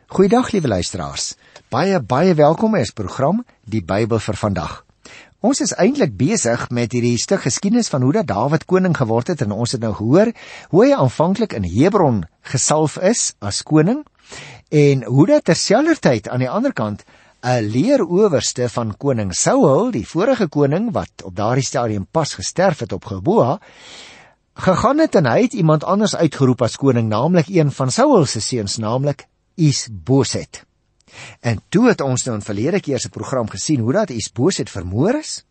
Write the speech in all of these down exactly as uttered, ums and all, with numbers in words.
Goeiedag liewe luisteraars, baie baie welkom by ons program Die Bybel vir vandag. Ons is eintlik besig met hierdie stuk geskiedenis van hoe dat Dawid koning geword het en ons het nou gehoor hoe hy aanvanklik in Hebron gesalf is as koning en hoe dat terselfdertyd aan die ander kant 'n leerowerste van koning Saul, die vorige koning wat op daardie stadium pas gesterf het op Geboa, gegaan het en hy het iemand anders uitgeroep as koning, naamlik een van Saul se seuns, naamlik Is-Boset. En toe het ons nou in verlede keer se program gesien hoe dat Is-Boset vermoor is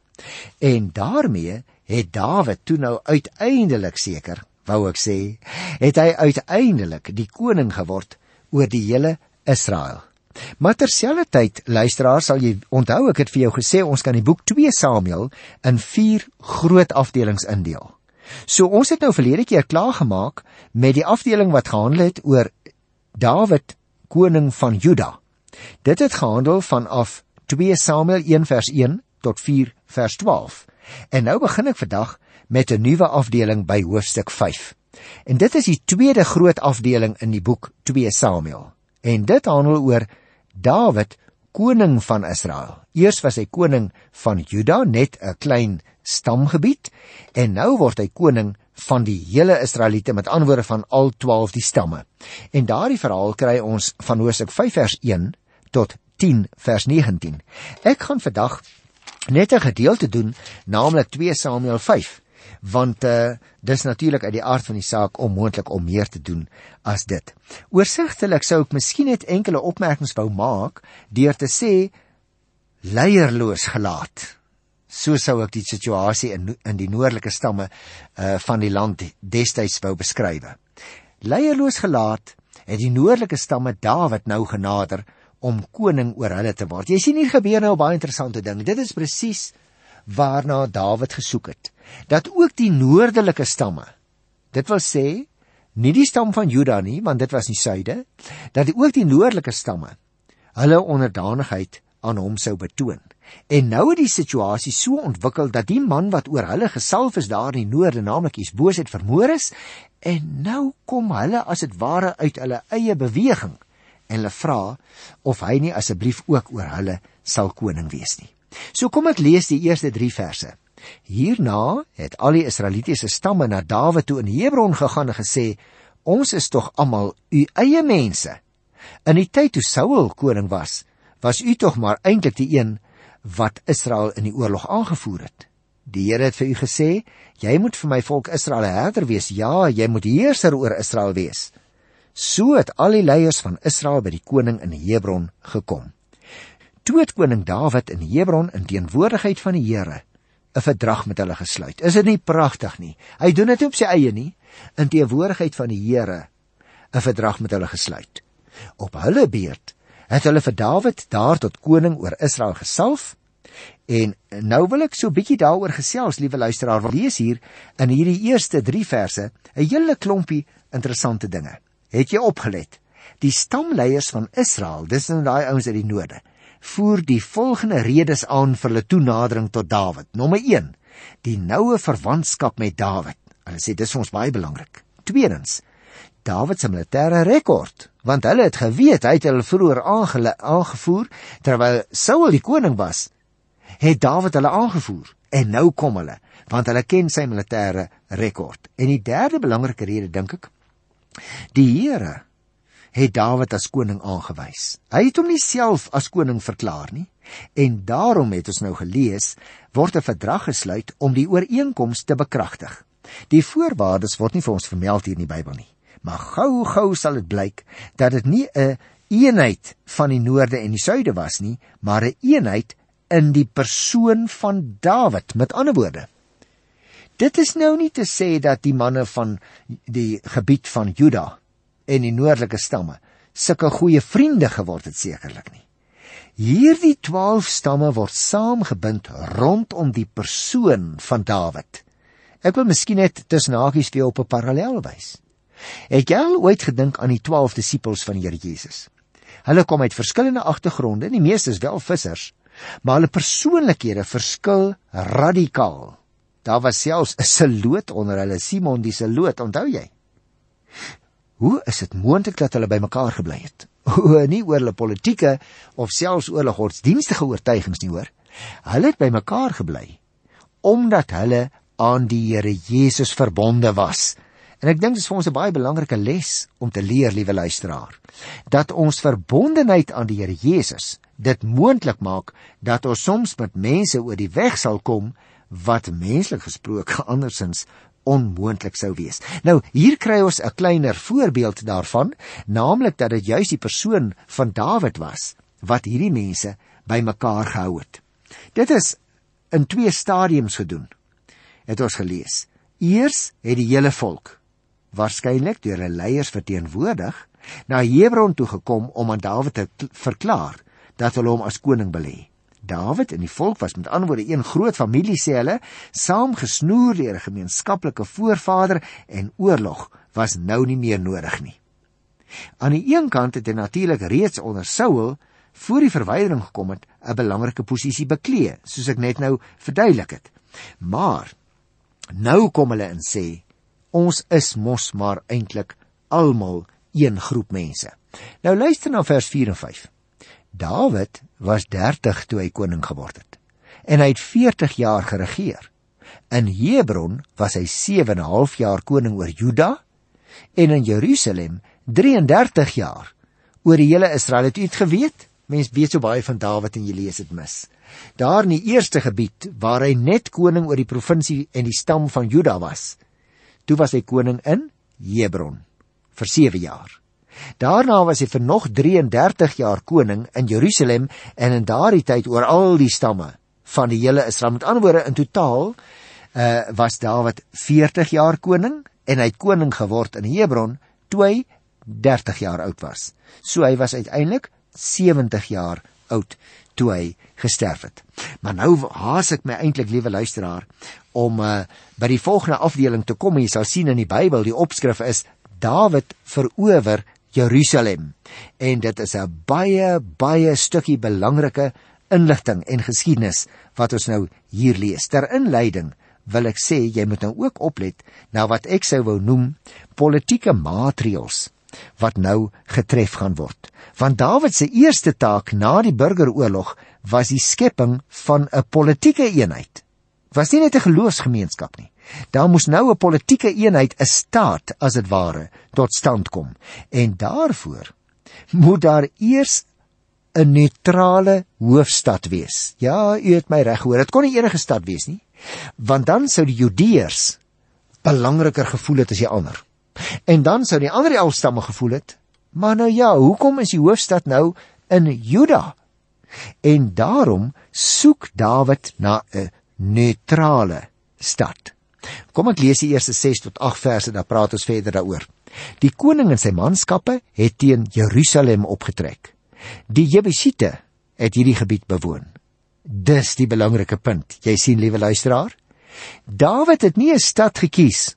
en daarmee het Dawid toe nou uiteindelik seker, wou ek sê, het hy uiteindelik die koning geword oor die hele Israel. Maar terselfdertyd, luisteraar, sal jy onthou, ek het vir jou gesê, ons kan die boek twee Samuel in vier groot afdelings indeel. So ons het nou verlede keer klaargemaak met die afdeling wat gehandel het oor Dawid, koning van Juda. Dit het gehandel vanaf twee Samuel een vers een tot vier vers twaalf. En nou begin ek vandag met 'n nuwe afdeling by hoofstuk vyf. En dit is die tweede groot afdeling in die boek twee Samuel. En dit handel oor Dawid, koning van Israel. Eers was hy koning van Juda, net 'n klein stamgebied, en nou word hy koning van die hele Israeliete, met ander woorde van al twaalf die stamme. En daardie verhaal kry ons van hoofstuk vyf vers een tot tien vers negentien. Ek gaan vandag net 'n gedeelte doen, naamlik twee Samuel vyf, want uh, dis natuurlik uit die aard van die saak onmoontlik om meer te doen as dit. Oorsigtelik sou ek miskien net enkele opmerkings wou maak deur te sê leierloos gelaat. So sou ek die situasie in, in die noordelike stamme uh, van die land destyds wou beskryf. Leierloos gelaat het die noordelike stamme Dawid nou genader om koning oor hulle te word. Jy sien, hier gebeur nou 'n baie interessante ding. Dit is presies waarna Dawid gesoek het. Dat ook die noordelike stamme, dit wil sê, nie die stam van Juda nie, want dit was die suide, dat ook die noordelike stamme hulle onderdanigheid aan hom sou betoon. En nou het die situasie so ontwikkel dat die man wat oor hulle gesalf is daar in die noorde, naamlik Is-Boset, vermoor is, en nou kom hulle as dit ware uit hulle eie beweging en hulle vra of hy nie asseblief ook oor hulle sal koning wees nie. So kom ek lees die eerste drie verse. Hierna het al die Israelitiese stamme na Dawid toe in Hebron gegaan en gesê, ons is tog almal u eie mense. In die tyd toe Saul koning was, was u tog maar eintlik die een wat Israel in die oorlog aangevoer het. Die Here het vir u gesê, jy moet vir my volk Israel 'n herder wees, ja, jy moet heerser oor Israel wees. So het al die leiers van Israel by die koning in Hebron gekom. Toe het koning Dawid in Hebron in teenwoordigheid van die Here 'n verdrag met hulle gesluit. Is dit nie pragtig nie? Hy doen dit op sy eie nie, in teenwoordigheid van die Here 'n verdrag met hulle gesluit. Op hulle beurt het hulle vir Dawid daar tot koning oor Israel gesalf, en nou wil ek so bietjie daaroor gesels, liewe luisteraar, want lees hier in hierdie eerste drie verse 'n hele klompie interessante dinge. Het jy opgelet? Die stamleiers van Israel, dis nou daai ouens uit die noorde, voer die volgende redes aan vir hulle toenadering tot Dawid. Nommer een, die noue verwantskap met Dawid. Hulle sê dis vir ons baie belangrik. Tweedens, Dawid se militêre rekord, want hulle het geweet hy het hulle vroeër aangevoer terwyl Saul die koning was, het Dawid hulle aangevoer en nou kom hulle, want hulle ken sy militêre rekord. En die derde belangrike rede, dink ek, die Here het Dawid as koning aangewys. Hy het hom nie self as koning verklaar nie, en daarom het ons nou gelees, word 'n verdrag gesluit om die ooreenkoms te bekragtig. Die voorwaardes word nie vir ons vermeld hier in die Bybel nie, maar gou gou sal dit blyk dat dit nie 'n eenheid van die noorde en die suide was nie, maar 'n eenheid in die persoon van Dawid. Met ander woorde, dit is nou nie te sê dat die manne van die gebied van Juda en die noordelike stamme sulke goeie vriende geword het, sekerlik nie. Hierdie twaalf stamme word saamgebind rondom die persoon van Dawid. Ek wil miskien net tussen hakies vir jou op 'n parallel wys. Het jy al ooit gedink aan die twaalf disippels van die Here Jesus? Hulle kom uit verskillende agtergronde, die meeste is wel vissers, maar hulle persoonlikhede verskil radikaal. Daar was selfs 'n seloot onder hulle, Simon die seloot, onthou jy? Hoe is dit moontlik dat hulle by mekaar gebly het? O, nie oor hulle politieke of selfs oor hulle godsdienstige oortuigings nie, hoor. Hulle het by mekaar gebly, omdat hulle aan die Here Jesus verbonde was. En ek dink dit is vir ons 'n baie belangrike les om te leer, liewe luisteraar, dat ons verbondenheid aan die Here Jesus dit moontlik maak dat ons soms met mense oor die weg sal kom wat menslik gesproke andersins onmoontlik sou wees. Nou, hier kry ons 'n kleiner voorbeeld daarvan, naamlik dat dit juis die persoon van Dawid was wat hierdie mense by mekaar gehou het. Dit is in twee stadiums gedoen, het ons gelees. Eers het die hele volk, waarskynlik deur hulle leiers verteenwoordig, na Hebron toe gekom om aan Dawid te verklaar dat hulle hom as koning belê. Dawid en die volk was met ander woorde een groot familie, sê hulle, saam gesnoer deur 'n gemeenskaplike voorvader, en oorlog was nou nie meer nodig nie. Aan die een kant het hy natuurlik reeds onder Saul, voor die verwydering gekom het, 'n belangrike posisie beklee, soos ek net nou verduidelik het. Maar nou kom hulle en sê, ons is mos maar eintlik almal een groep mense. Nou luister na vers vier en vyf. Dawid was dertig toe hy koning geword het, en hy het veertig jaar geregeer. In Hebron was hy sewe en 'n half jaar koning oor Juda, en in Jerusalem drie en dertig jaar oor die hele Israel. Het u het geweet? Mens weet so baie van Dawid en jy lees dit mis. Daar in die eerste gebied, waar hy net koning oor die provinsie en die stam van Juda was, toe was hy koning in Hebron, vir sewe jaar. Daarna was hy vir nog drie en dertig jaar koning in Jerusalem, en in daardie tyd oor al die stamme van die hele Israel. Met ander woorde, in totaal uh, was Dawid veertig jaar koning, en hy het koning geword in Hebron toe hy dertig jaar oud was. So hy was uiteindelik sewentig jaar oud toe hy gesterf het. Maar nou haas ek my eintlik, liewe luisteraar, om uh, by die volgende afdeling te kom. Jy sal sien in die Bybel, die opskrif is Dawid verower Jerusalem. En dit is 'n baie, baie stukkie belangrike inligting en geskiedenis wat ons nou hier lees. Ter inleiding wil ek sê, jy moet nou ook oplet na wat ek sou wou noem politieke maatreëls wat nou getref gaan word. Want Dawid se eerste taak na die burgeroorlog was die skepping van 'n politieke eenheid. Was nie net 'n geloofsgemeenskap nie. Daar moes nou 'n politieke eenheid, 'n staat as dit ware, tot stand kom. En daarvoor moet daar eers 'n neutrale hoofstad wees. Ja, u het my reg gehoor. Dit kon nie enige stad wees nie, want dan sou die Judeërs belangriker gevoel het as die ander. En dan sou die ander elf stamme gevoel het, maar nou ja, hoekom is die hoofstad nou in Juda? En daarom soek Dawid na 'n neutrale stad. Kom ek lees die eerste ses tot agt verse, dan praat ons verder daaroor. Die koning en sy manskappe het teen Jerusalem opgetrek. Die Jebusiete het hierdie gebied bewoon. Dis die belangrike punt. Jy sien, liewe luisteraar, Dawid het nie 'n stad gekies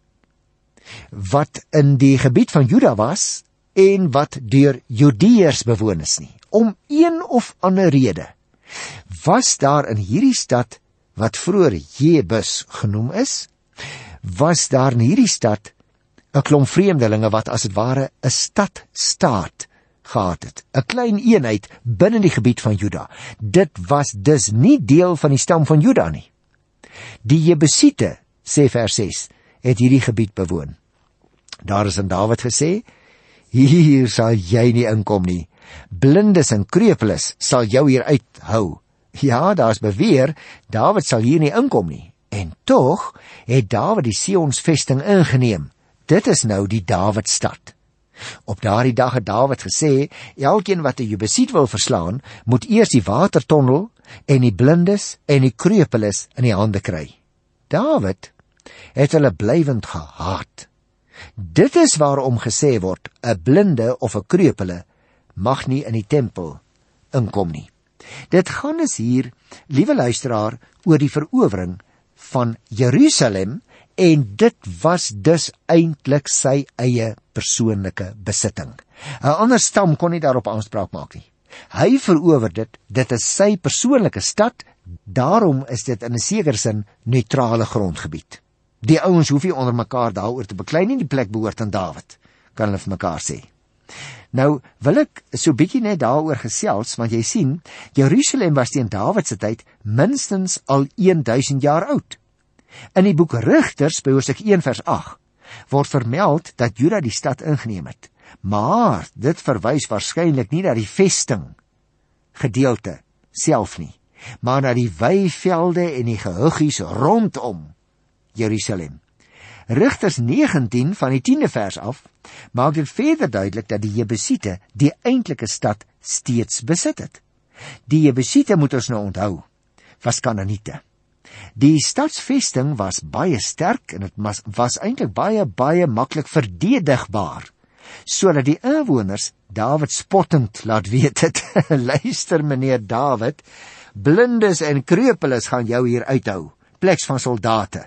wat in die gebied van Juda was en wat deur Judeërs bewoon is nie. Om een of ander rede was daar in hierdie stad, wat vroeër Jebus genoem is, was daar in hierdie stad 'n klomp vreemdelinge wat as het ware 'n stadstaat gehad het, 'n klein eenheid binne die gebied van Juda. Dit was dus nie deel van die stam van Juda nie. Die Jebusiete, sê vers ses, het hierdie gebied bewoon. Daar is aan Dawid gesê, hier sal jy nie inkom nie. Blindes en krepeles sal jou hier uithou. Ja, daar is beweer, Dawid sal hier nie inkom nie. En tog het Dawid die Sionsvesting ingeneem. Dit is nou die Dawidstad. Op daardie dag het Dawid gesê, elkeen wat 'n Jebusiet wil verslaan, moet eers die watertonnel en die blindes en die krepeles in die hande kry. Dawid het hulle blywend gehaat. Dit is waarom gesê word, 'n blinde of 'n krepele mag nie in die tempel inkom nie. Dit gaan dus hier, liewe luisteraar, oor die verowering van Jerusalem, en dit was dus eintlik sy eie persoonlike besitting. 'n Ander stam kon nie daarop aanspraak maak nie. Hy verower dit, dit is sy persoonlike stad, daarom is dit in 'n sekere sin neutrale grondgebied. Die ouens hoef nie onder mekaar daaroor te beklei nie, die plek behoort aan Dawid, kan hulle vir mekaar sê. Nou wil ek so bietjie net daaroor gesels, want jy sien, Jerusalem was teen Dawid se tyd minstens al duisend jaar oud. In die boek Rigters, by Hosea een vers agt, word vermeld dat Juda die stad ingeneem het. Maar dit verwys waarskynlik nie na die vesting gedeelte self nie, maar na die weivelde en die gehuggies rondom Jerusalem. Rigters negentien van die tiende vers af maak dit verder duidelik dat die Jebusiete die eintlike stad steeds besit het. Die Jebusiete, moet ons nou onthou, was Kanaaniete. Die stadsvesting was baie sterk en dit was, was eintlik baie, baie maklik verdedigbaar, sodat die inwoners Dawid spottend laat weet het, luister meneer Dawid, blindes en kreupeles gaan jou hier uithou, pleks van soldate.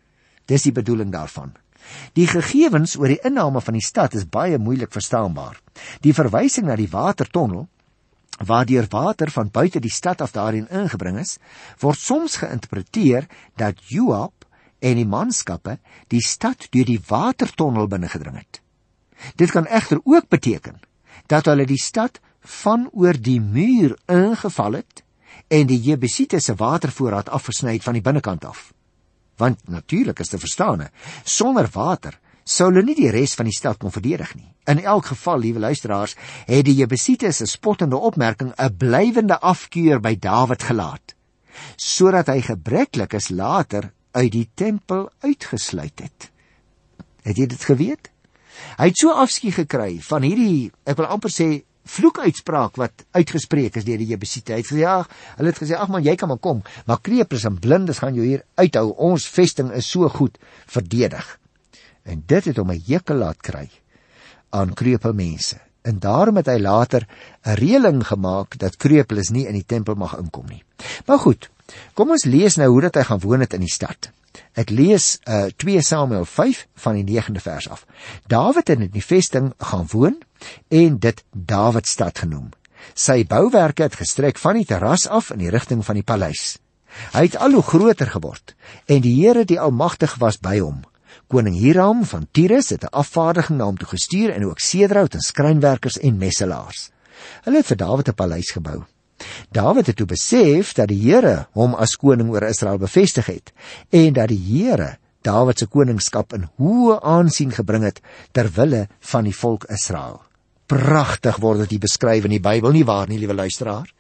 Dis die bedoeling daarvan. Die gegevens oor die inname van die stad is baie moeilik verstaanbaar. Die verwysing na die watertonnel, waardeur water van buite die stad af daarin ingebring is, word soms geïnterpreteer dat Joab en die manskappe die stad deur die watertonnel binnengedring het. Dit kan egter ook beteken dat hulle die stad van oor die muur ingeval het en die Jebusiete se watervoorraad afgesny het van die binnekant af. Want natuurlik is te verstaan, sonder water sou hulle nie die res van die stad kon verdedig nie. In elk geval, liewe luisteraars, het die Jebusiete se spottende opmerking 'n blywende afkeur by Dawid gelaat, sodat hy gebreklik is later uit die tempel uitgesluit het. Het jy dit geweet? Hy het so afskie gekry van hierdie, ek wil amper sê, vloekuitspraak wat uitgespreek is deur die Jebusiete. Hy het gesê, ja, hulle het gesê, ag man, jy kan maar kom, maar krepers en blindes gaan jou hier uithou, ons vesting is so goed verdedig. En dit het hom 'n hekel laat kry aan krepelmense. En daarom het hy later 'n reëling gemaak dat krepeles nie in die tempel mag inkom nie. Maar goed, kom ons lees nou hoe dat hy gaan woon het in die stad. Ek lees uh, twee Samuel vyf van die negende vers af. Dawid het in die vesting gaan woon en dit Dawidstad genoem. Sy bouwerke het gestrek van die terras af in die rigting van die paleis. Hy het al hoe groter geword en die Here die Almagtig was by hom. Koning Hiram van Tyrus het 'n afvaardiging na hom toe gestuur en ook sedraut en skrynwerkers en messelaars. Hulle het vir Dawid 'n paleis gebou. Dawid het toe besef dat die Here hom as koning oor Israel bevestig het en dat die Here Dawid se koningskap in hoë aansien gebring het ter wille van die volk Israel. Pragtig word dit beskryf in die Bybel, nie waar nie, liewe luisteraar?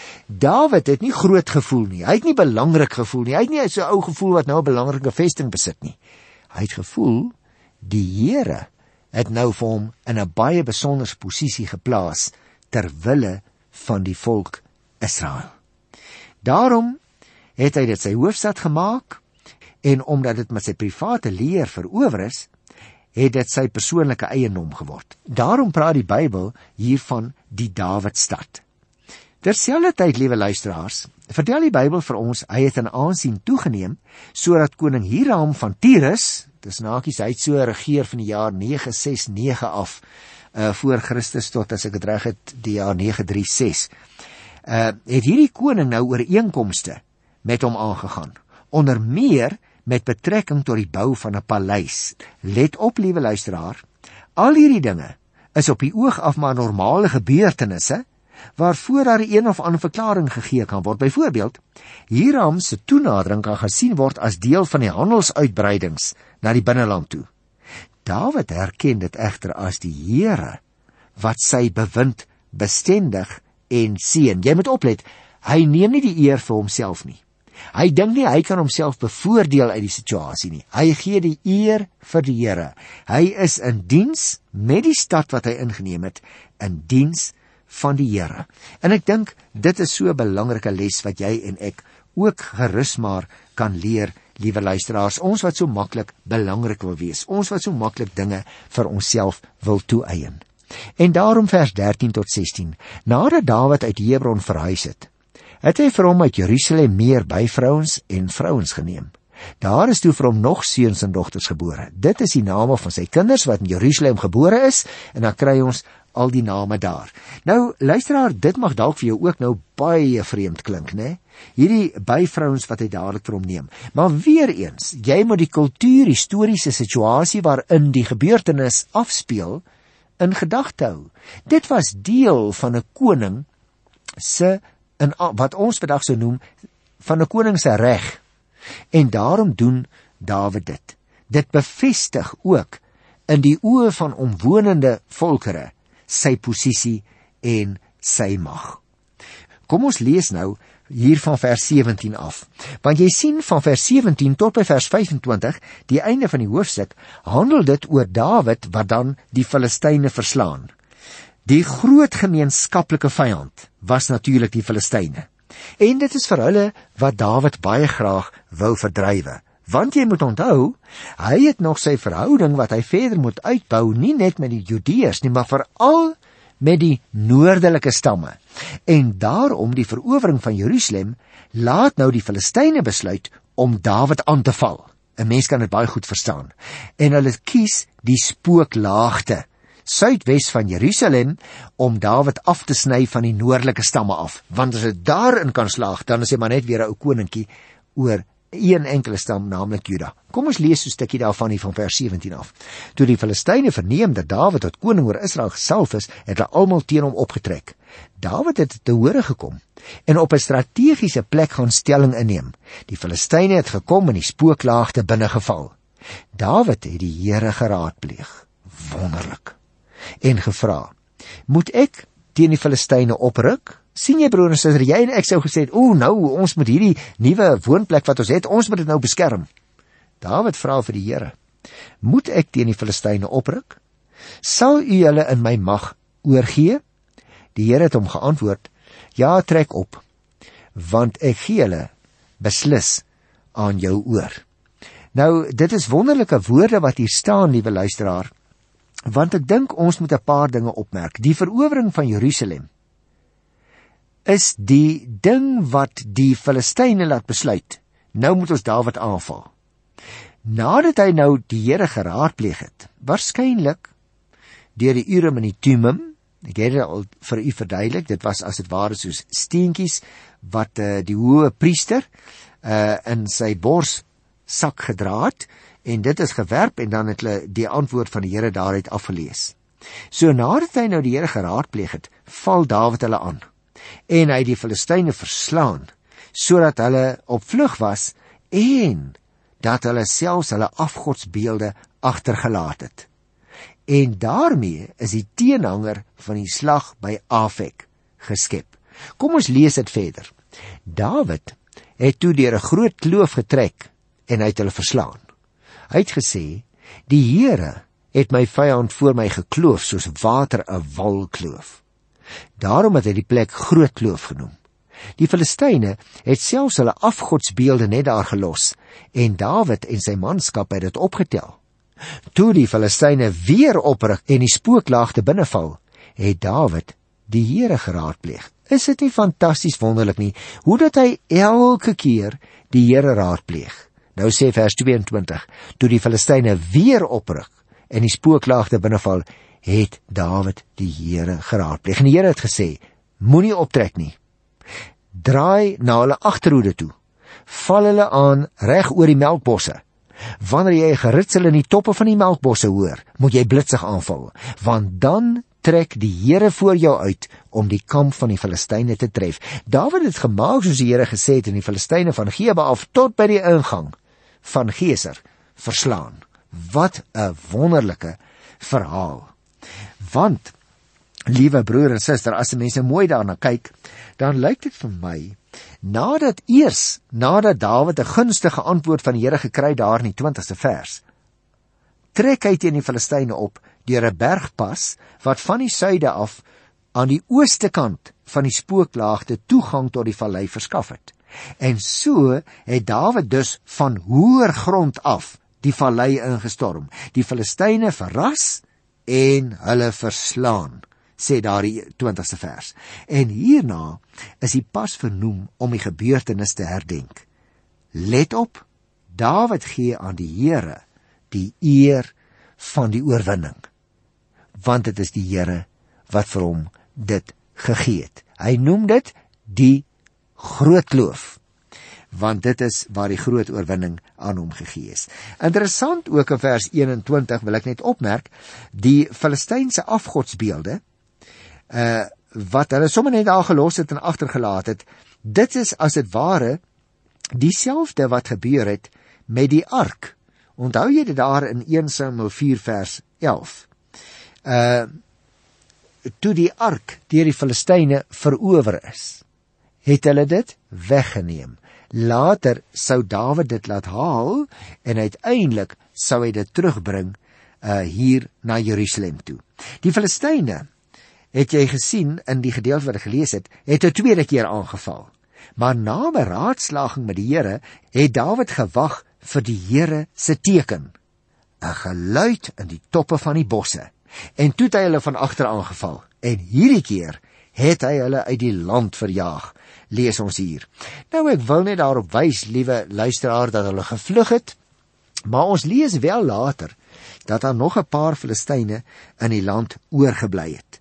Dawid het nie groot gevoel nie, hy het nie belangrik gevoel nie, hy het nie so 'n ou gevoel wat nou 'n belangrike vesting besit nie. Hy het gevoel, die Here het nou vir hom in 'n baie besondere posisie geplaas ter wille van die volk Israel. Daarom het hy dit sy hoofstad gemaak en omdat dit met sy private leer verower is, het dit sy persoonlike eiendom geword. Daarom praat die Bybel hiervan die Dawidstad. Terselfdertyd, liewe luisteraars, vertel die Bybel vir ons, hy het in aansien toegeneem, sodat koning Hiram van Tyrus, dis nakies, hy het so regeer van die jaar nege ses nege af, uh, voor Christus tot, as ek het reg het, die jaar nege drie ses, uh, het hierdie koning nou ooreenkomste met hom aangegaan, onder meer met betrekking tot die bou van 'n paleis. Let op, liewe luisteraar, al hierdie dinge is op die oog af maar normale gebeurtenisse, waarvoor daar een of ander verklaring gegee kan word. Byvoorbeeld, Hiram se toenadering kan gesien word as deel van die handelsuitbreidings na die binneland toe. Dawid herken dit egter as die Here wat sy bewind bestendig en seën. Jy moet oplet, hy neem nie die eer vir homself nie. Hy dink nie hy kan homself bevoordeel uit die situasie nie. Hy gee die eer vir die Here. Hy is in diens met die stad wat hy ingeneem het, in diens van die Here. En ek dink, dit is so 'n belangrike les wat jy en ek ook gerus maar kan leer, liewe luisteraars, ons wat so maklik belangrik wil wees, ons wat so maklik dinge vir onsself wil toeëien. En daarom vers dertien tot sestien, nadat Dawid uit Hebron verhuis het, het hy vir hom uit Jerusalem meer byvrouens en vrouens geneem. Daar is toe vir hom nog seuns en dogters gebore. Dit is die name van sy kinders wat in Jerusalem gebore is, en dan kry ons al die name daar. Nou, luisteraar, dit mag dalk vir jou ook nou baie vreemd klink, né? Hierdie byvrouens wat hy dadelik vir hom neem. Maar weer eens, jy moet die kultuur, historiese situasie waarin die gebeurtenis afspeel, in gedagte hou. Dit was deel van 'n koning se, in wat ons vandag sou noem, van 'n koning se reg. En daarom doen Dawid dit. Dit bevestig ook in die oë van omwonende volkere sy posisie en sy mag. Kom ons lees nou hier van vers sewentien af. Want jy sien van vers sewentien tot by vers vyf en twintig, die einde van die hoofstuk, handel dit oor Dawid wat dan die Filistyne verslaan. Die groot gemeenskaplike vyand was natuurlik die Filistyne. En dit is vir hulle wat Dawid baie graag wou verdrywe. Want jy moet onthou, hy het nog sy verhouding wat hy verder moet uitbou, nie net met die Judeërs nie, maar veral met die noordelike stamme. En daarom die verowering van Jerusalem laat nou die Filistyne besluit om Dawid aan te val. 'n Mens kan dit baie goed verstaan. En hulle kies die spooklaagte suidwes van Jerusalem om Dawid af te sny van die noordelike stamme af. Want as hy daarin kan slaag, dan is hy maar net weer 'n ou koningkie oor een enkele stam, naamlik Juda. Kom ons lees so 'n stukkie daarvan hier van vers sewentien af. Toe die Filistyne verneem dat Dawid tot koning oor Israel gesalf is, het hulle almal teen hom opgetrek. Dawid het te hore gekom en op 'n strategiese plek gaan stelling inneem. Die Filistyne het gekom en die spooklaagte binnegeval. Dawid het die Here geraadpleeg, wonderlik, en gevra, moet ek teen die Filistyne opruk? Sien jy broer en suster, jy en ek sou gesê het, o nou, ons moet hierdie nuwe woonplek wat ons het, ons moet dit nou beskerm. Dawid vra vir die Here, moet ek teen die Filistyne opruk? Sal u hulle in my mag oorgee? Die Here het hom geantwoord, ja, trek op, want ek gee hulle beslis aan jou oor. Nou, dit is wonderlike woorde wat hier staan, liewe luisteraar, want ek dink ons moet 'n paar dinge opmerk. Die verowering van Jerusalem is die ding wat die Filistyne laat besluit, nou moet ons Dawid aanval. Nadat hy nou die Here geraadpleeg het, waarskynlik deur die Urim en die Thummim, ek het dit al vir u verduidelik, dit was as dit ware soos steentjies wat uh, die hoë priester uh, in sy borssak gedra het, en dit is gewerp en dan het hulle die antwoord van die Here daaruit afgelees. So nadat hy nou die Here geraadpleeg het, val Dawid hulle aan. En hy die Filistyne verslaan, sodat hulle op vlug was en dat hulle selfs hulle afgodsbeelde agtergelaat het. En daarmee is die teenhanger van die slag by Afek geskep. Kom ons lees dit verder. Dawid het toe deur 'n groot kloof getrek en hy het hulle verslaan. Hy het gesê, die Here het my vyand voor my gekloof soos water 'n wal kloof. Daarom het hy die plek Groot Kloof genoem. Die Filistyne het selfs hulle afgodsbeelde net daar gelos, en Dawid en sy manskap het dit opgetel. Toe die Filistyne weer opruk en die spooklaagte binneval, het Dawid die Here geraadpleeg. Is dit nie fantasties wonderlik nie, hoe dat hy elke keer die Here raadpleeg? Nou sê vers tweeëntwintig, toe die Filistyne weer opruk en die spooklaagte binneval, het Dawid die Here geraadpleeg. En die Here het gesê, moenie optrek nie. Draai na hulle agterhoede toe. Val hulle aan reg oor die melkbosse. Wanneer jy geritsel in die toppe van die melkbosse hoor, moet jy blitsig aanval, want dan trek die Here voor jou uit om die kamp van die Filistyne te tref. Dawid het gemaak soos die Here gesê het, en die Filistyne van Geba af tot by die ingang van Geser verslaan. Wat 'n wonderlike verhaal. Want, liewe broer en suster, as die mense mooi daarna kyk, dan lyk dit vir my, nadat eers, nadat Dawid 'n gunstige antwoord van die Here gekry daar in die twintigste vers, trek hy teen die Filistyne op deur 'n bergpas wat van die suide af aan die ooste kant van die spooklaagte toegang tot die vallei verskaf het. En so het Dawid dus van hoër grond af die vallei ingestorm, die Filistyne verras en hulle verslaan, sê daar die twintigste vers. En hierna is die pas vernoem om die gebeurtenis te herdenk. Let op, Dawid gee aan die Here die eer van die oorwinning, want dit is die Here wat vir hom dit gegee het. Hy noem dit die Groot Kloof. want dit is waar die groot oorwinning aan hom gegee is. Interessant ook in vers eenentwintig wil ek net opmerk, die Filistynse afgodsbeelde, uh, wat hulle sommer net daar gelos het en agtergelaat het, dit is as het ware dieselfde wat gebeur het met die ark. Onthou jy dit daar in Eerste Samuel vier vers elf? Uh, toe die ark deur die Filistyne verower is, het hulle dit weggeneem. Later sou Dawid dit laat haal en uiteindelik sou hy dit terugbring uh, hier na Jerusalem toe. Die Filistyne, het jy gesien in die gedeelte wat ek gelees het, het 'n tweede keer aangeval. Maar na beraadslaging met die Here, het Dawid gewag vir die Here se teken. 'n Geluid in die toppe van die bosse. En toe het hy hulle van agter aangeval. En hierdie keer het hy hulle uit die land verjaag, lees ons hier. Nou ek wil net daarop wys, liewe luisteraar, dat hulle gevlug het, maar ons lees wel later, dat daar nog 'n paar Filistyne in die land oorgebly het.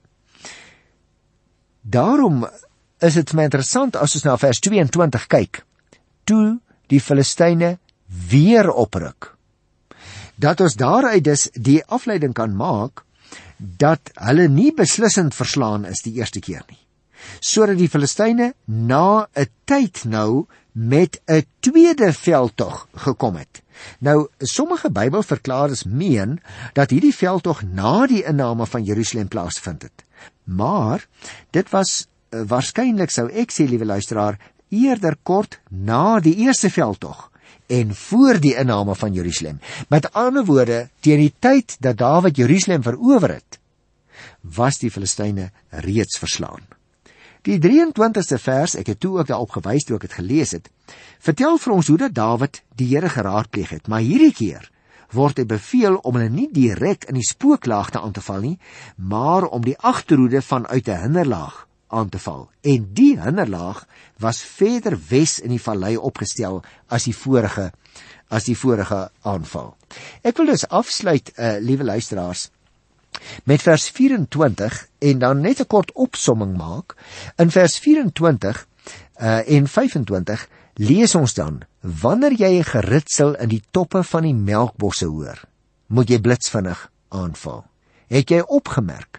Daarom is dit my interessant as ons na vers tweeëntwintig kyk, toe die Filistyne weer opruk, dat ons daaruit dus die afleiding kan maak, dat hulle nie beslissend verslaan is die eerste keer nie, sodat die Filistyne na 'n tyd nou met 'n tweede veldtog gekom het. Nou, sommige Bybelverklaarders meen dat hierdie veldtog na die inname van Jerusalem plaasvind het. Maar dit was uh, waarskynlik, sou ek sê, liewe luisteraar, eerder kort na die eerste veldtog en voor die inname van Jerusalem. Met ander woorde, teen die tyd dat Dawid Jerusalem verower het, was die Filistyne reeds verslaan. Die drieëntwintigste vers, ek het toe ook daarop gewys toe ek het gelees het, vertel vir ons hoe dat Dawid die Here geraadpleeg het, maar hierdie keer word hy beveel om hulle nie direk in die spooklaagte aan te val nie, maar om die agterhoede vanuit 'n hinderlaag aan te val. En die hinderlaag was verder wes in die vallei opgestel as die vorige as die vorige aanval. Ek wil dus afsluit, uh, liewe luisteraars, met vers vyf-en-twintig en dan net 'n kort opsomming maak. In vers vyf-en-twintig uh, en vyf-en-twintig lees ons dan: wanneer jy 'n geritsel in die toppe van die melkbosse hoor, moet jy blitsvinnig aanval. Het jy opgemerk?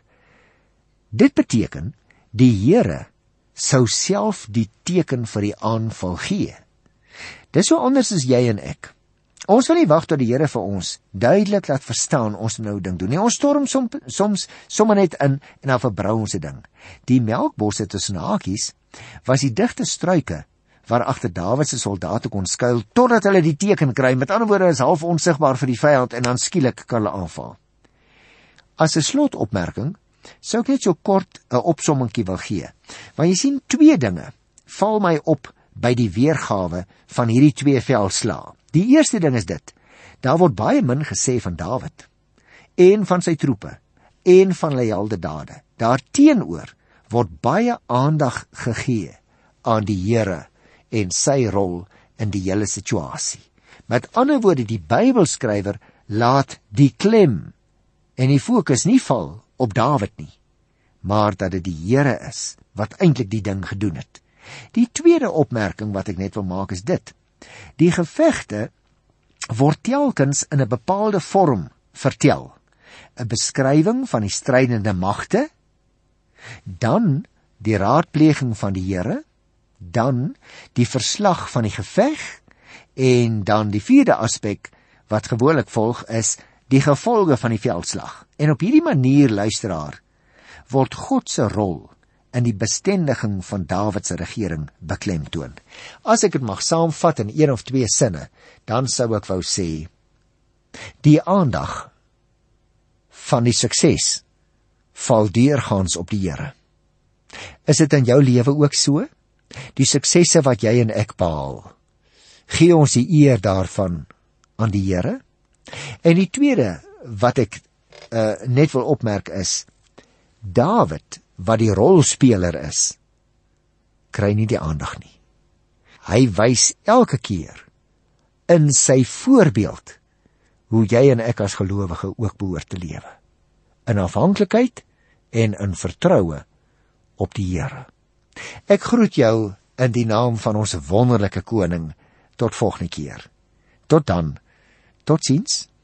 Dit beteken die Here sou self die teken vir die aanval gee. Dis so anders as jy en ek. Ons wil nie wag tot die Here vir ons duidelik laat verstaan ons nou ding doen nie. Ons storm som, soms sommer net in en dan verbrou ons 'n ding. Die melkbosse tussen hakies was die digte struike waar agter Dawid se soldate kon skuil totdat hulle die teken kry. Met ander woorde, is half onsigbaar vir die vyand en dan skielik kan hulle aanval. As 'n slotopmerking sou ek net so kort 'n opsommingkie wil gee. Want jy sien, twee dinge val my op by die weergawe van hierdie twee veldslae. Die eerste ding is dit: daar word baie min gesê van Dawid en van sy troepe en van hulle heldedade. Daarteenoor word baie aandag gegee aan die Here en sy rol in die hele situasie. Met ander woorde, die Bybelskrywer laat die klem en die fokus nie val op Dawid nie, maar dat dit die Here is wat eintlik die ding gedoen het. Die tweede opmerking wat ek net wil maak is dit: die gevegte word telkens in 'n bepaalde vorm vertel. 'n Beskrywing van die strydende magte, dan die raadpleging van die Here, dan die verslag van die geveg, en dan die vierde aspek wat gewoonlik volg is die gevolge van die veldslag. En op hierdie manier, luisteraar, word God se rol in die bestendiging van Dawid se regering beklemtoon. As ek dit mag saamvat in een of twee sinne, dan sou ek wou sê, die aandag van die sukses val deurgaans op die Here. Is dit in jou lewe ook so? Die suksesse wat jy en ek behaal, gee ons die eer daarvan aan die Here? En die tweede wat ek uh, net wil opmerk is, Dawid, wat die rolspeler is, kry nie die aandag nie. Hy wys elke keer in sy voorbeeld hoe jy en ek as gelowige ook behoort te lewe. In afhanklikheid en in vertroue op die Here. Ek groet jou in die naam van ons wonderlike koning, tot volgende keer. Tot dan. Totsiens.